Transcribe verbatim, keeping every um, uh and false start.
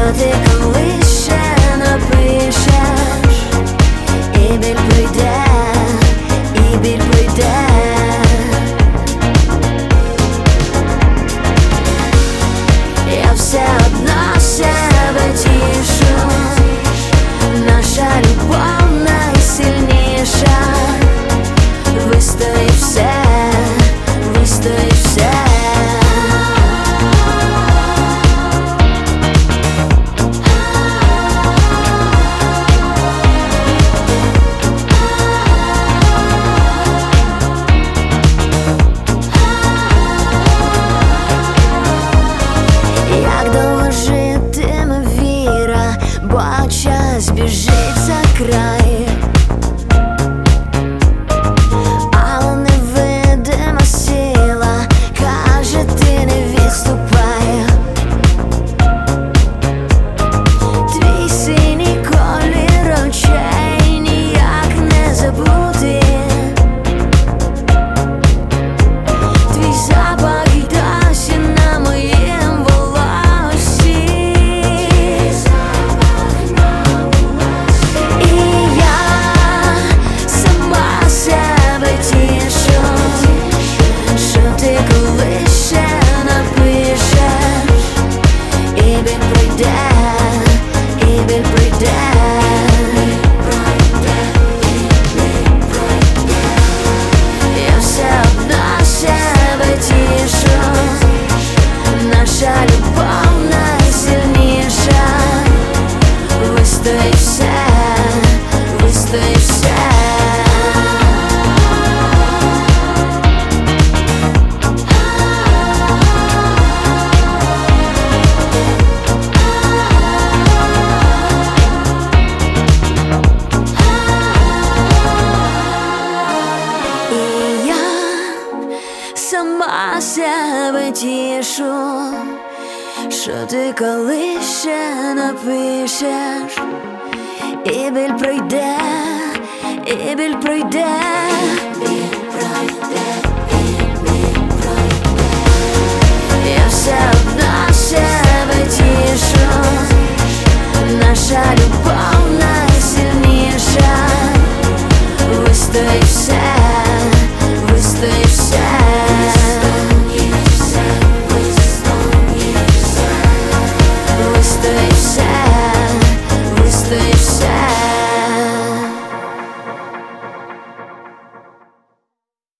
ти колись ще напишеш, і біль пройде, і біль пройде. Я все одно себе тішу, наша любов найсильніша. Вистоїть все, вистоїть все. Як довго житиме віра, бо час біжить за край. Але невидима сила каже, ти не відступай. Твій синій колір очей ніяк не забути. Твій запах й досі на моїм волосі. І я сама себе тішу, що ти колись ще напишеш, і біль пройде, і біль пройде. Я все одно себе тішу, наша любов найсильніша. Вистоїть все, вистоїть все. І я сама себе тішу, що ти колись ще напишеш, і біль пройде, і біль пройде, біль пройде.